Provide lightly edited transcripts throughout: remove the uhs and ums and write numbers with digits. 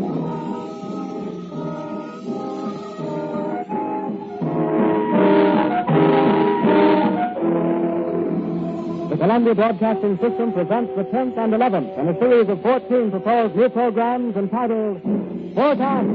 The Columbia Broadcasting System presents the 10th and 11th in a series of 14 proposed new programs entitled Forecast.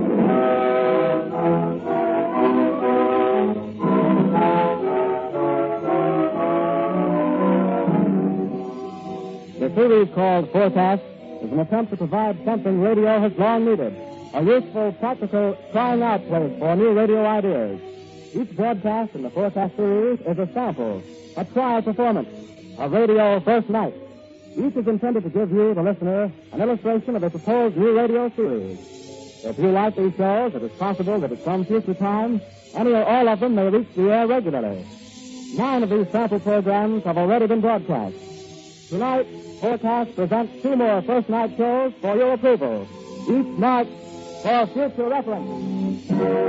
The series called Forecast is an attempt to provide something radio has long needed, a useful, practical, trying out place for new radio ideas. Each broadcast in the Forecast series is a sample, a trial performance, a radio first night. Each is intended to give you, the listener, an illustration of a proposed new radio series. If you like these shows, it is possible that at some future time, any or all of them may reach the air regularly. 9 of these sample programs have already been broadcast. Tonight, Forecast presents 2 more first night shows for your approval, each marked for future reference.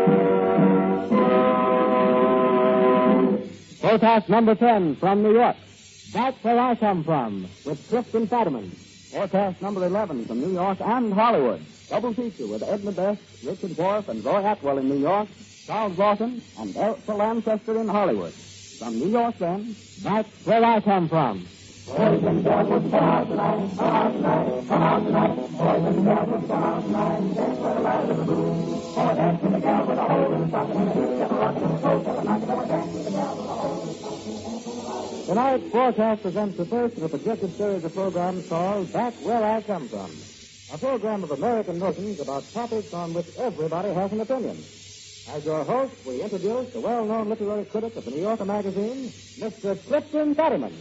Forecast number 10 from New York. That's Where I Come From, with Clifton Fadiman. Forecast number 11 from New York and Hollywood. Double feature with Edna Best, Richard Worf, and Zoe Atwell in New York, Charles Lawson, and Elsa Lanchester in Hollywood. From New York, then, that's Where I Come From. Boys and girls will come out tonight, come out tonight, come out tonight. Boys and girls will come out tonight, dance for the light of the moon. Or dance with the gal with a hole in the socket and a hoop, get a rock and a coat, get a knock, or dance with the gal with a hole in the socket. Tonight's Forecast presents the first of a projected series of programs called Back Where I Come From, a program of American notions about topics on which everybody has an opinion. As your host, we introduce the well-known literary critic of the New Yorker magazine, Mr. Clifton Fadiman.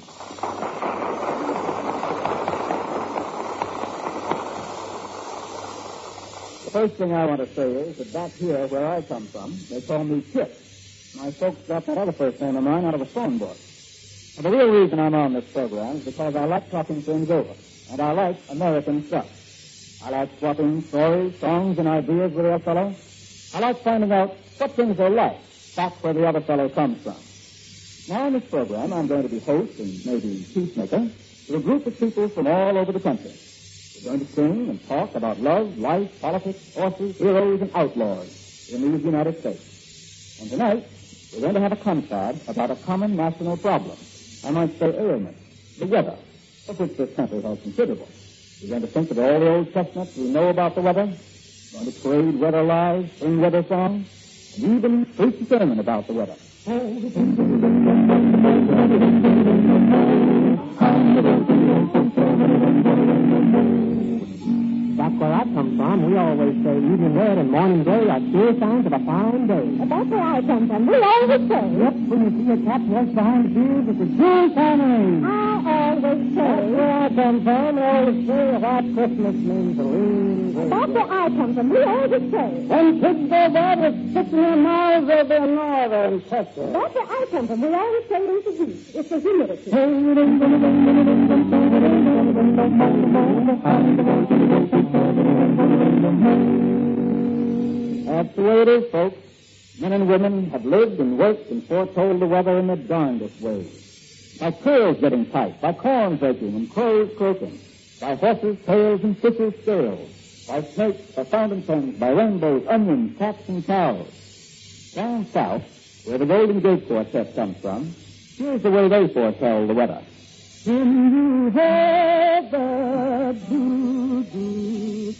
The first thing I want to say is that back here where I come from, they call me Kit. My folks got that other first name of mine out of a phone book. Well, the real reason I'm on this program is because I like talking things over, and I like American stuff. I like swapping stories, songs, and ideas with the other fellow. I like finding out what things are like back where the other fellow comes from. Now, in this program, I'm going to be host and maybe peacemaker to a group of people from all over the country. We're going to sing and talk about love, life, politics, horses, heroes, and outlaws in these United States. And tonight, we're going to have a confab about a common national problem. I might say ailment, the weather, of which this country has considerable. We're going to think of all the old chestnuts we know about the weather. We're going to trade weather lies, sing weather songs, and even preach a sermon about the weather. Back where I come from, we always say evening red and morning gray are sure signs of a fine day. That's where I come from. We always say. Yep, when you see a cat walk behind the fields, it's a sure sign of rain. I always say. That's where I come from. We always say a white Christmas means a lean gray. That's where I come from. We always say. When kids go bad with sticking their mouths, they'll be northern Texas. That's where I come from. We always say it's the heat. It's the humidity. That's the way it is, folks. Men and women have lived and worked and foretold the weather in the darndest ways. By quills getting tight, by corn breaking and crows croaking, by horses' tails and fishes' scales, by snakes, by fountain pens, by rainbows, onions, cats, and cows. Down south, where the Golden Gate Quartet comes from, here's the way they foretell the weather. When you heard the doo-doo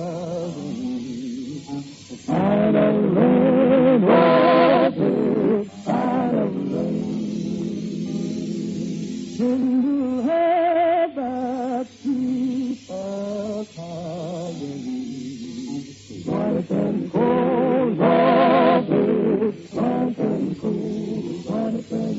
sign of rain, was it sign of rain? When you heard the people calling, white and cold, was it white and cold, white and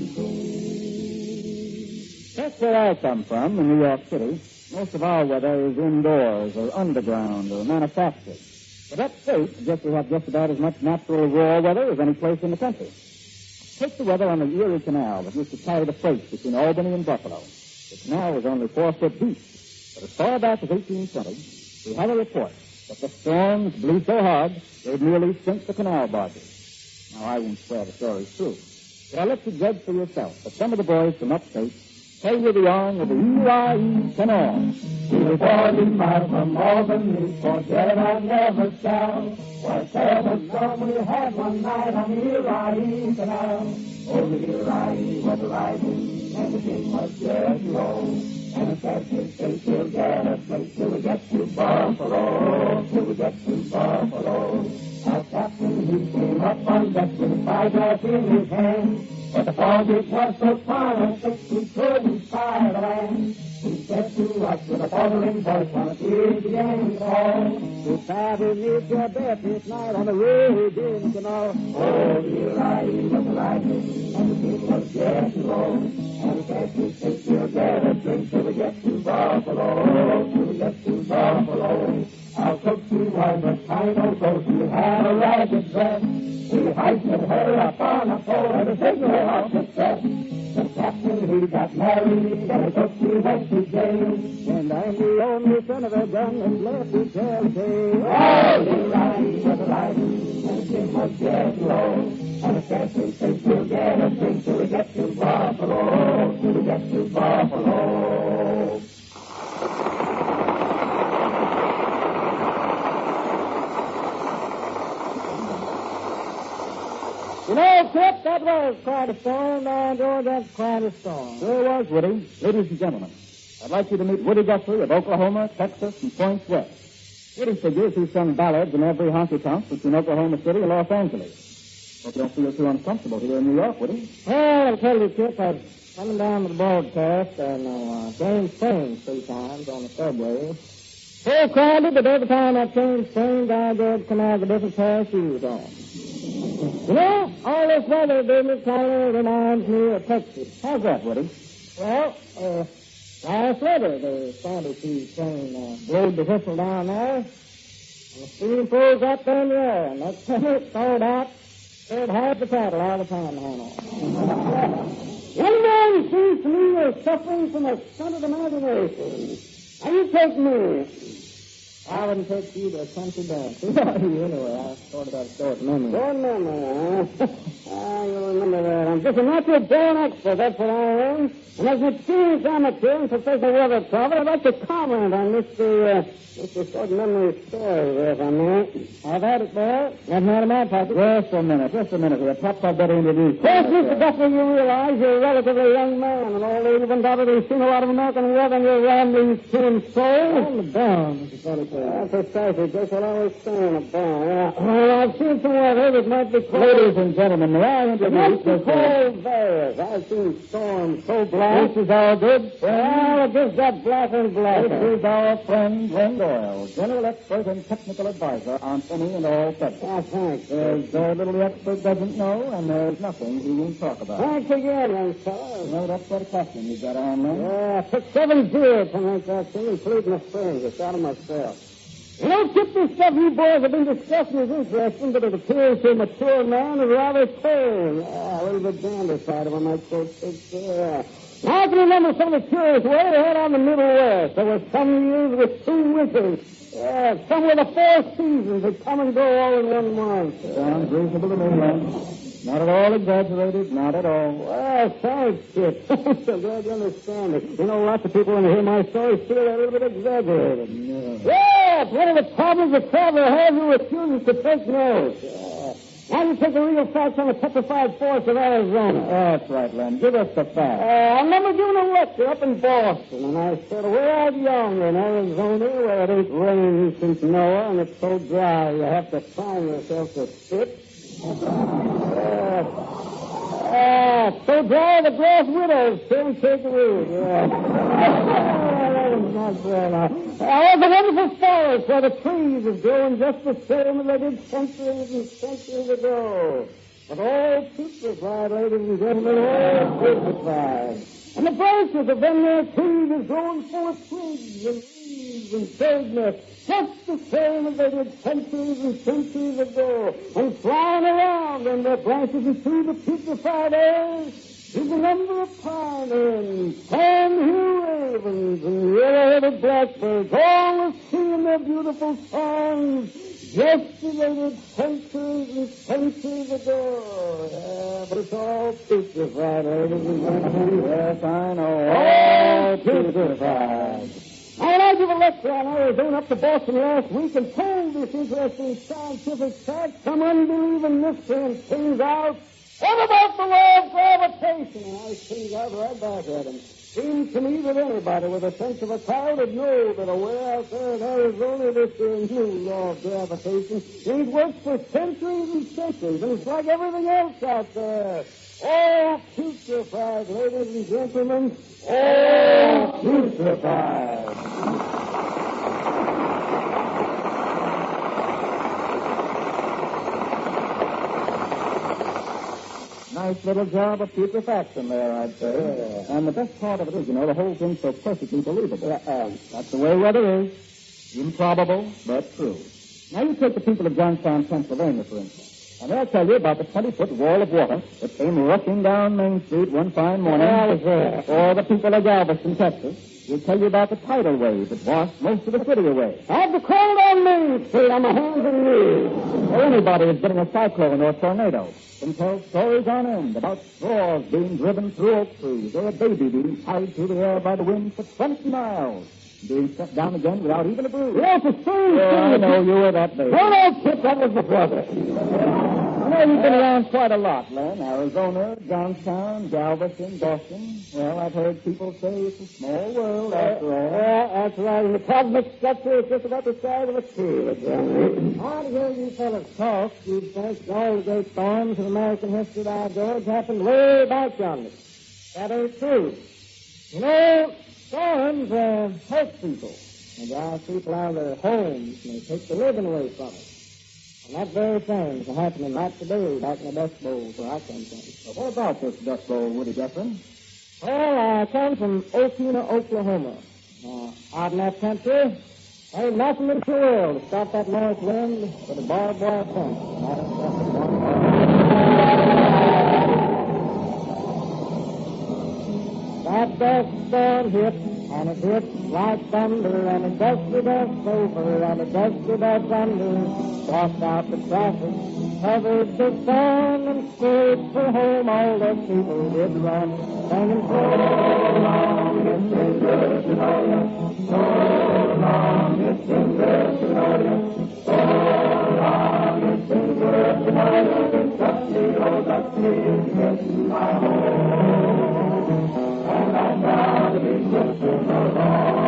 cold? That's where I come from, in New York City. Most of our weather is indoors or underground or manufactured. But upstate, we have just about as much natural raw weather as any place in the country. Take the weather on the Erie Canal that used to carry the freight between Albany and Buffalo. The canal was only 4 foot deep. But as far back as 1820, we have a report that the storms blew so hard they'd nearly sink the canal barges. Now, I won't swear the story's true, but I'll let you judge for yourself that some of the boys from upstate Say with the on with the E-Y-E, come on. We were 40 miles from Albany, forget I never shall. Whatever trouble we had one night on the Erie Canal. Oh, the Erie was riding, and the king was just low. And the captain said, she'll get us straight till we get to Buffalo, till we get to Buffalo. Our captain, he came up on deck with a spyglass in his hand. But the fog, it was so far and thick, we couldn't spy the land. He said to us with a faltering voice, on a tears began to fall. You probably need your bed this night on the raging canal. Oh, the Erie was riding, and the king was just low. And the captain said, she'll get a drink till we get to Buffalo, till we get to Buffalo. Our cook, she was a fine old coat, she had a ragged dress. We hoisted her up on a pole and a signal of success. The captain, he got married, and the cook, she went to jail. And I'm the only son of a gun that's left to tell tale. Oh, the Erie was riding, and the king was just low. And the captain said, she'll get a drink till we get to Buffalo, till we get to Buffalo. You know, Kip, that was quite a storm, and oh, that's quite a storm. Sure was, Woody. Ladies and gentlemen, I'd like you to meet Woody Guthrie of Oklahoma, Texas, and Points West. Woody figures he's sung ballads in every honky-tonk between Oklahoma City and Los Angeles. Hope you don't feel too uncomfortable here in New York, Woody. Well, I'll tell you, Kip, I was coming down to the broadcast, and changed trains 3 times on the subway. So crowded that every time I changed trains, I had to come out with a different pair of shoes on. You know, all this weather business kind of reminds me of Texas. How's that, Woody? Well, last winter, the Sandy Keys train blowed the whistle down there, and the steam froze up there in the air, and next thing it thawed out, stirred half the cattle out of the panhandle. Young man seems to me you're suffering from a stunted imagination. Now, you take me. I wouldn't take you to a country dance. Anyway, I thought about a short memory. Short memory, huh? You remember that. I'm just a natural born expert, that's what I am. And as an experienced amateur and professional weather traveler, I'd like to comment on Mr. Short Memory story, if I may. I've had it there. That's not in my pocket. Just a minute here. Perhaps I'd better introduce you. Yes, Mr. Guthrie, you realize you're a relatively young man, and although you've undoubtedly seen a lot of American weather in your ramblings to and fro. On the bound, Mr. Guthrie. That's precisely just what I was saying about. Yeah. Well, I've seen some weather that might be called... Ladies and gentlemen, may I introduce cold various. I've seen storms so black. This is all good. Well, it just got blacker and blacker. This is our friend Glenn Doyle, general expert and technical advisor on any and all subjects. Oh, thanks. There's very little the expert doesn't know, and there's nothing he won't talk about. Thanks again, young fellow. No, that's quite a question you got on, man. Yeah, I took 7 years to make that thing, including the springs. I shot 'em myself. You know, Kip, this stuff you boys have been discussing is interesting, but it appears to a mature man is rather tame. Yeah, a little bit dandy side of him, I so think. Yeah. Now, I can remember some of the curious weather they had on the Middle West. There were some years with 2 winters. Yeah, some with the 4 seasons that come and go all in one month. Sounds reasonable to me, man. Not at all exaggerated, not at all. Well, thanks, Kip. I'm so glad you understand it. You know, lots of people when they hear my stories feel they're a little bit exaggerated. Yeah, it's one of the problems a traveler has who refuses to take notes. Yeah. Now you take the real facts on the petrified forest of Arizona. That's right, Len. Give us the facts. I remember doing a lecture up in Boston, and I said, way out young in Arizona, where it ain't rained since Noah, and it's so dry you have to find yourself to spit. So dry the grass widows still take the root. Yeah. That was not fair now. I was a wonderful forest where the trees is growing just the same as they did centuries and centuries ago. But all petrified, ladies and gentlemen, all petrified. And the branches of them there trees is growing full of twigs and leaves and bird nests, just the same as they did centuries and centuries ago, and flying around in their branches and through the petrified air is a number of pine hens, sand-hill ravens, and yellow-headed blackbirds, all singing their beautiful songs, Estimated centuries and centuries ago. Yeah, but it's all putrefied, ladies and gentlemen. Yes, I know. All putrefied. I give a lecture on Arizona up to Boston last week and told this interesting scientific fact, some unbelieving mystery, and things out. What about the law of gravitation? And I things out right back at him. Seems to me that anybody with a sense of a child would know that away out there in Arizona, this new law of gravitation ain't worked for centuries and centuries, and it's like everything else out there. All putrefied, ladies and gentlemen. All putrefied. Nice little job of putrefaction there, I'd say. Yeah. And the best part of it is, the whole thing's so perfectly believable. That's the way weather is. Improbable, but true. Now, you take the people of Johnstown, Pennsylvania, for instance, and they'll tell you about the 20-foot wall of water that came rushing down Main Street one fine morning. Or the people of Galveston, Texas. They'll tell you about the tidal wave that washed most of the city away. Have the cold on Main Street on my hands and knees. Or anybody who's getting a cyclone or a tornado can tell stories on end about straws being driven through oak trees or a baby being tied through the air by the wind for 20 miles, being set down again without even a bruise. Yes, it's true. I know you were that baby. No, Chip, that was my brother. You've been around quite a lot, Len. Arizona, Johnstown, Galveston, Boston. Well, I've heard people say it's a small world after all. Yeah, that's right. And the cosmic structure is just about the size of a tree. I'd hear you fellas talk. You'd think all the great storms in American history by George happened way back yonder. That ain't true. Storms hurt people. They drive people out of their homes and they take the living away from them. And that very thing is happening right today back in the Dust Bowl where I come from. So what about this Dust Bowl, Woody Guthrie? Well, I come from Okina, Oklahoma. Out in that country, there ain't nothing in the world to stop that north wind but a barbed wire fence. That dust storm hit, and it hits like thunder, and it does to dust over, and it does to dust under. Washed out the traffic, covered the sun, and straight for home all the people did run, singing, so long, it's been good to know you. So long, it's been good to know you. So long, it's been good to know you. Been dusty, oh dusty, it's getting my home. And I'm proud to be good to know.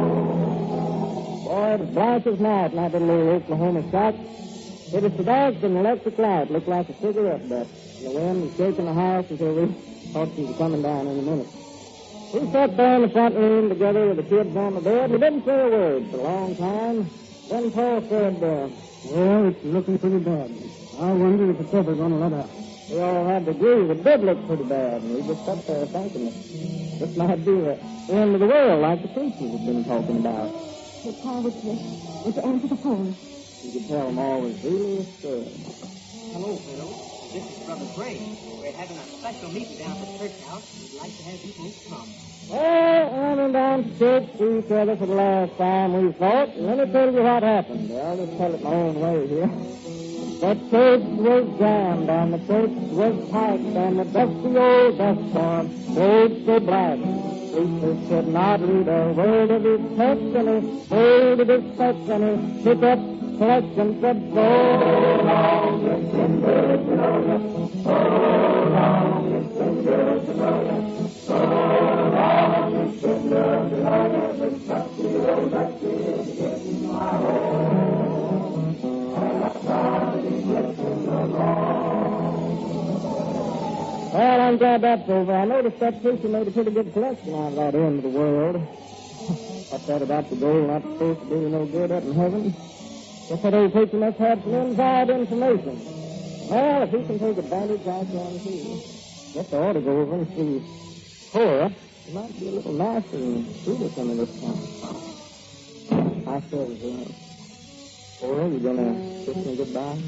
Boy, it was bright as night in that little Oklahoma shack. It was so dark that an electric light looked like a cigarette butt. The wind was shaking the house until we thought she was coming down in a minute. We sat there in the front room together with the kids on the bed. We didn't say a word for a long time. Then Paul said, well, it's looking pretty bad. I wonder if it's ever going to let out. We all had to agree. It did look pretty bad, and we just sat there thinking this might be the end of the world like the preachers had been talking about. Hey, Paul, would you answer the phone? You could tell them all was really scared. Hello, Phil. This is Brother Gray. We're having a special meeting down at the church house. We'd like to have people come. Well, I went down to church to each other for the last time we fought, and let me tell you what happened. I'll just tell it my own way here. The church was jammed, and the church was packed, and the dusty old dust storm rode so black. Preacher could not read a word of his text, and he folded his text, and he took up collection, said, so long, it's been good to know you. So long, it's been good to know you. So long, it's been good to know you. This dusty old dusty is getting my home. And I'm proud to be getting along. Well, I'm glad that's over. I noticed that preacher made a pretty good collection out of that end of the world. What's that about the gold not supposed to do you no good up in heaven? Guess that old preacher must have some inside information. Well, if he can take advantage, I can too. Guess I ought to go over and see Cora. She might be a little nicer and sweeter some of this time. I said, Cora, you gonna kiss me goodbye?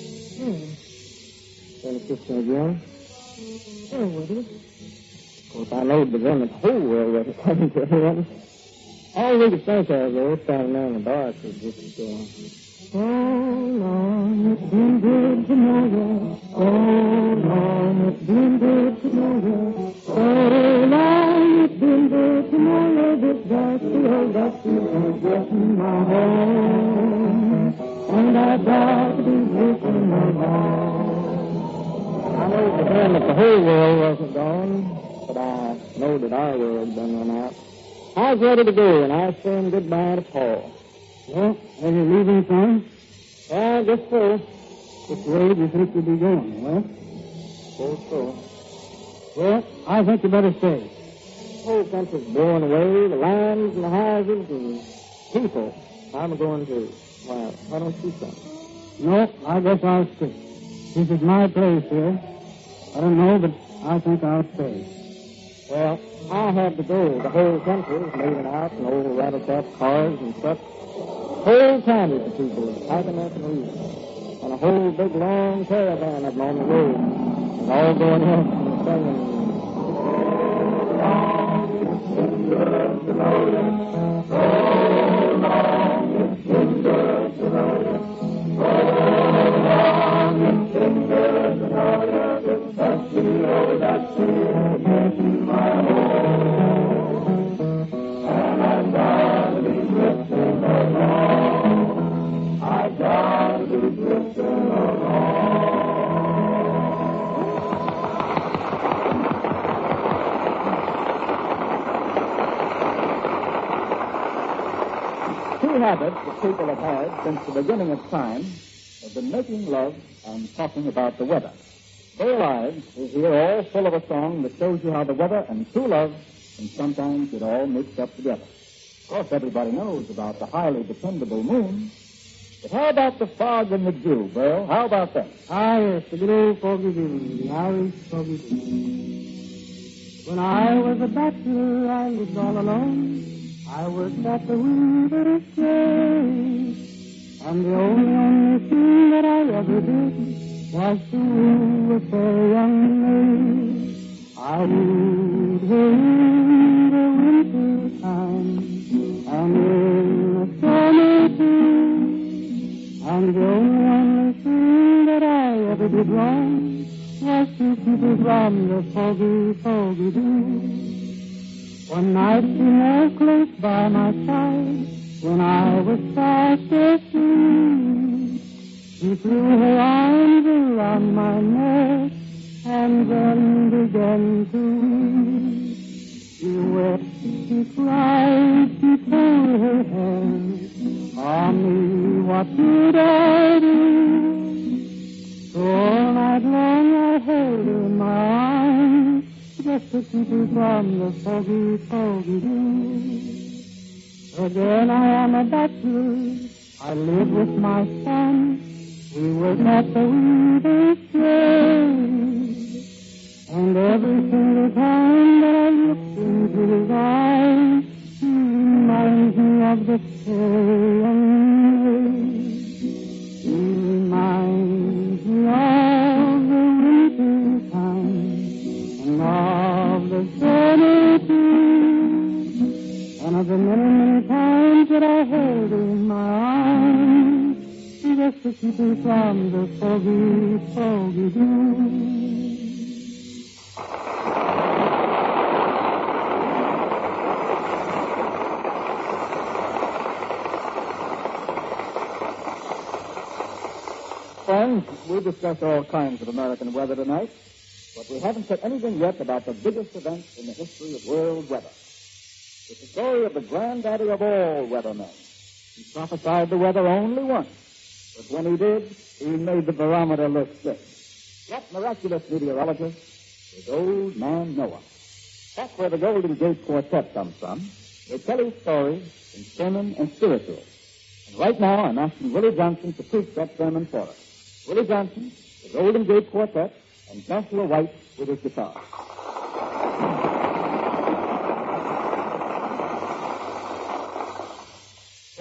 Gonna kiss me again? Sure, Woody. Of course, I know the them at whole world was coming to him. All we could think of, though, standing there in the dark, was just, oh, Lord, it's been good to know you. Oh, Lord, it's been good to know you. Oh, Lord, it's been good to know you. This dusty old dusty is getting my home. And I've got to be missing my home. I know for them that the whole world wasn't gone, but I know that our world's been run out. I was ready to go, and I was saying goodbye to Paul. Well, are you leaving, son? Yeah, I guess so. Which way do you think you'll be going, well? So. Well, I think you better stay. The whole country's blowing away, the lands and the houses and people. I'm going to. Why don't you come? No, I guess I'll stay. This is my place here. I don't know, but I think I'll stay. Well, I have to go. The whole country is moving out in old rattle-trap cars and such. Whole counties of people are packing up and leaving. And a whole big long caravan of them on the road. And all going up and singing. Two habits that people have had since the beginning of time have been making love and talking about the weather. Their lives is here all full of a song that shows you how the weather and true love can sometimes get all mixed up together. Of course, everybody knows about the highly dependable moon. But how about the fog and the dew, Burl? How about that? Ah, yes, the good old foggy dew, the Irish foggy dew. When I was a bachelor, I lived all alone. I worked at the Weaver's place, and the only thing that I ever did was to woo a fair young maid. I wooed her in the winter time, and in the summer too, and the only thing that I ever did wrong was to keep her from the foggy, foggy dew. One night she lay close by my side, when I was fast asleep. She threw her arms around my neck, and then began to weep. She wept, she cried, she told her head, "Ah me, what should I do?" So all night long I held her in my arms, just to keep her from the foggy, foggy dew. Again I am a bachelor, I live with my son. We work at the Weaver's place, and every single time that I look into his eyes, he reminds me of the fair young maid. He reminds me of the winter time, and of the summer too, and of the many, many times that I held her in my arms, just to keep her from the foggy, foggy dew. Friends, we discussed all kinds of American weather tonight, but we haven't said anything yet about the biggest event in the history of world weather. It's the story of the granddaddy of all weathermen. He prophesied the weather only once, but when he did, he made the barometer look sick. That miraculous meteorologist is old man Noah. That's where the Golden Gate Quartet comes from. They tell his story in sermon and spiritual. And right now, I'm asking Willie Johnson to preach that sermon for us. Willie Johnson, the Golden Gate Quartet, and Joshua White with his guitar.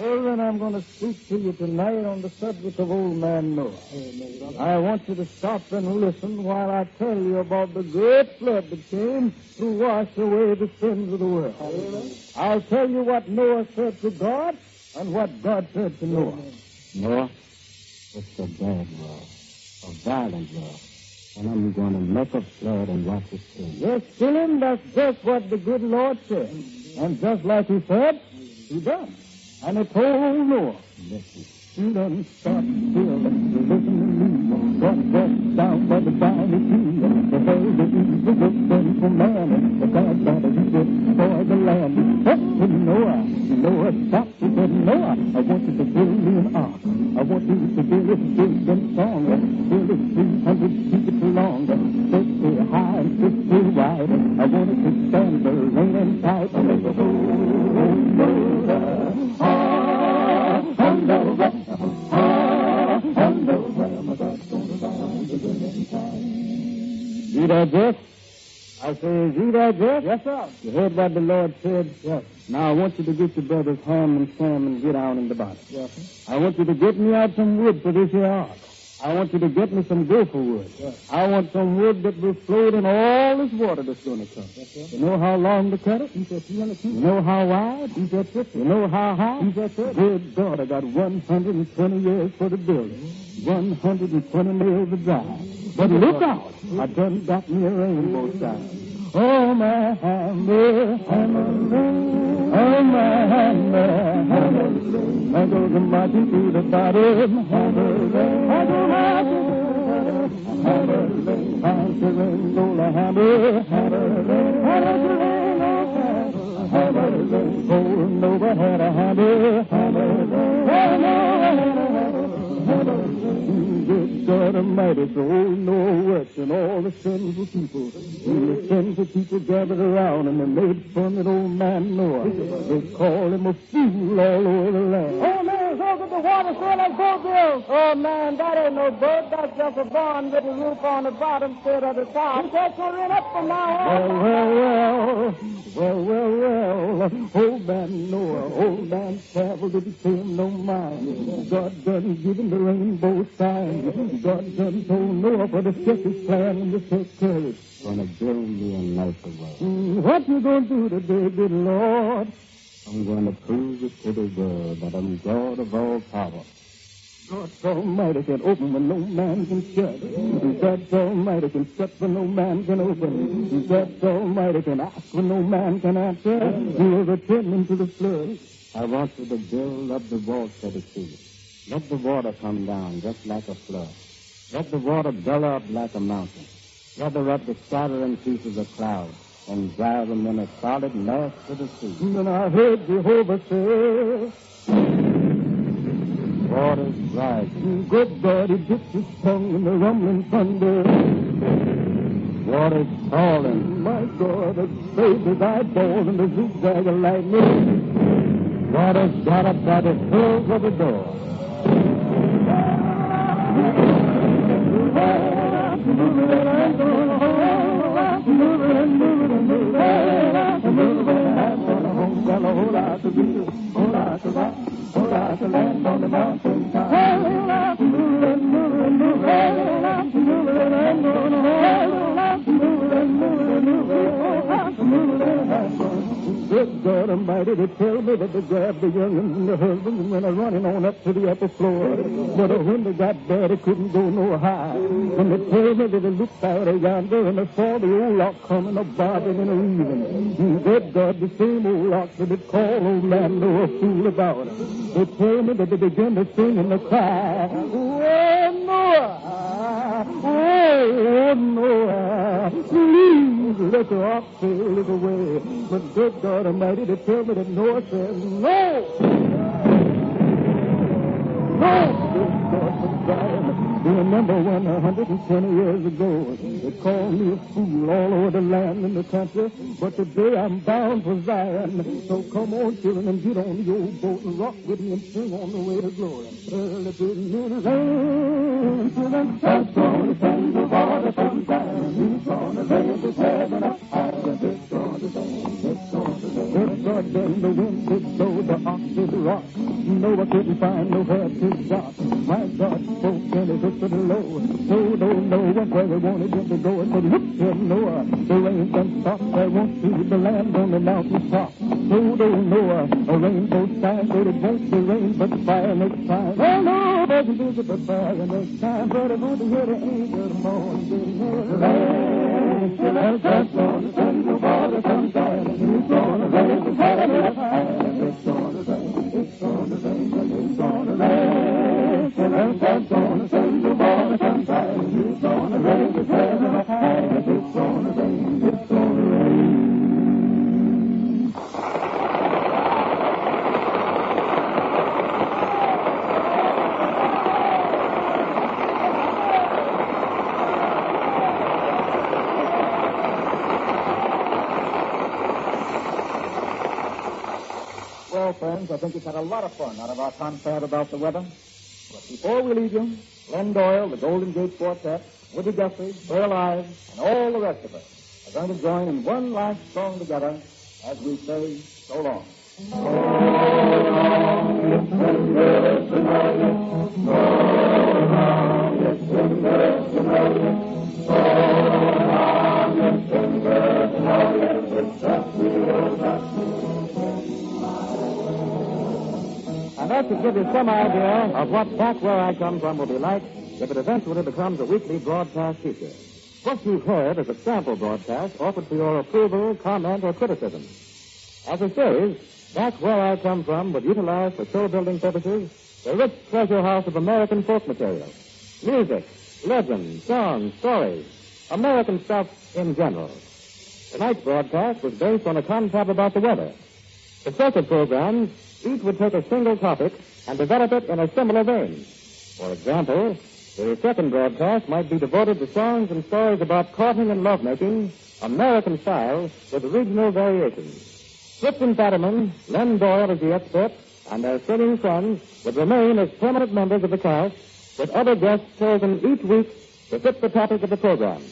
Children, I'm going to speak to you tonight on the subject of Old Man Noah. I want you to stop and listen while I tell you about the great flood that came to wash away the sins of the world. I'll tell you what Noah said to God and what God said to Noah. Noah, it's a bad world, a violent world. And I'm going to make a flood and wash it clean. Yes, children, that's just what the good Lord said. And just like he said, he done. And he told Noah, Listen. you done stop still and listen to me. God walked down by the briny tree. The hell the evil was done for man. And the God that he destroy the land. He said to Noah, Noah stopped. He said, Noah, I want you to build me an ark. I want you to build it big and strong. Build it 300 feet long. 50 high and 50 wide. I want it to stand the rain and tide. And make a You digest? I say, is you digest? Yes, sir. You heard what the Lord said? Yes. Now, I want you to get your brothers Ham and Sam and get out in the bottom. Yes, sir. I want you to get me out some wood for this here ark. I want you to get me some gopher wood. Yes. I want some wood that will float in all this water that's going to come. Yes, you know how long to cut it? He said 300 feet. You know how wide? He said 50. You know how high? He said 30. Good God, I got 120 years for the building. 120 nails to drive. But look out! I done got me a rainbow sign. Oh, my hammer, hammer, oh, my hammer, hammer. I go to marching to the bottom, hammer, I go marching, hammer, I'm the rainbow, the hammer, hammer, oh, nobody had a hammer, Good God Almighty, so old Noah worked and all the sinful people. And the sinful people gathered around and they made fun of old man Noah. They called him a fool all over the land. Oh, man, look at the water still like boat bills. Oh, man, that ain't no boat. That's just a barn with a roof on the bottom instead of the top. You can't turn it up from now on. Well. Old man Noah, old man traveled, it became no mind. God done given the rainbow sign. God done told Noah for the sketchy plan and to take courage. Gonna build me a nicer world. What you gonna do today, good Lord? I'm going to prove it to the world that I'm God of all power. God Almighty can open when no man can shut. God Almighty can shut when no man can open. God Almighty can ask when no man can answer. He will return into the flood. I want you to build up the vaults of the sea. Let the water come down just like a flood. Let the water bellow up like a mountain. Gather up the scattering pieces of clouds and drive them in a solid mass to the sea. And I heard Jehovah say, Water's rising. Good God, he dipped his tongue in the rumbling thunder. Water's falling. My God, the faith is eyeball and the zigzag of lightning. Water's got up by the hills of the door. Good God Almighty, they tell me that they grabbed the young'uns and the husbands and went running on up to the upper floor. But when they got there, they couldn't go no high. And they tell me that they looked out of yonder and they saw the old lock coming a bobbing and a weaving. Good God, the same old lock that they called old man Noah a fool about. They tell me that they began to sing and to cry. Oh, Noah! Oh, Noah! Please let the ark sail it away. But good God Almighty, they tell me that Noah says, no! You remember when 120 years ago they called me a fool all over the land and the country, but today I'm bound for Zion. So come on, children, and get on the old boat and rock with me and sing on the way to glory. Early to the land, children, God's gonna send the water from Zion. He's gonna raise his heaven up high, and it's gonna rain, it's gonna rain. then the wind did blow, the ox did rock. Noah couldn't find nowhere to drop. My God spoke and he whispered low. Told Noah where he wanted him to go. And said, look here, Noah, the rain done stopped. I won't see the land on the mountain top. Told Noah, a rainbow shine, but it won't be rain but fire next time. Well, no, it wasn't busy but fire next time. But I want to hear the angel moan. Rain, and that's on the sun, the water comes down. It's gonna rain, it's gonna rain. It's gonna rain, it's gonna rain, it's gonna rain. And that's on the sun, the water comes down. It's gonna rain, it's gonna rain. It's gonna rain, it's gonna rain. Well, friends, I think you've had a lot of fun out of our confab about the weather. But before we leave you, Glenn Doyle, the Golden Gate Quartet, Woody Guthrie, Burl Ives, and all the rest of us are going to join in one last song together as we say so long. So long, it's been good to know you. So long, it's been good to know you. So long, it's been good to know you. It's just real, just real. And that should give you some idea of what Back Where I Come From will be like if it eventually becomes a weekly broadcast feature. What you've heard is a sample broadcast offered for your approval, comment, or criticism. As a series, Back Where I Come From would utilize for show-building purposes the rich treasure house of American folk material. Music, legends, songs, stories, American stuff in general. Tonight's broadcast was based on a confab about the weather. Successive programs each would take a single topic and develop it in a similar vein. For example, the second broadcast might be devoted to songs and stories about courting and lovemaking, American style, with regional variations. Clifton Fetterman, Len Doyle as the expert, and their singing friends would remain as permanent members of the cast, with other guests chosen each week to fit the topic of the program.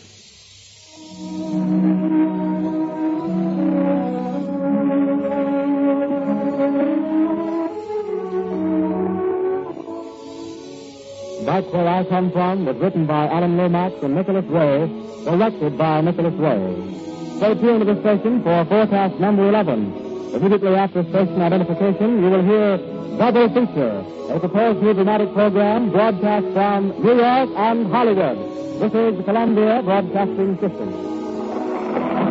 Back Where I Come From was written by Alan Lomax and Nicholas Ray, directed by Nicholas Ray. Stay tuned to the station for forecast number 11. Immediately after station identification, you will hear Double Feature, a proposed new dramatic program broadcast from New York and Hollywood. This is the Columbia Broadcasting System.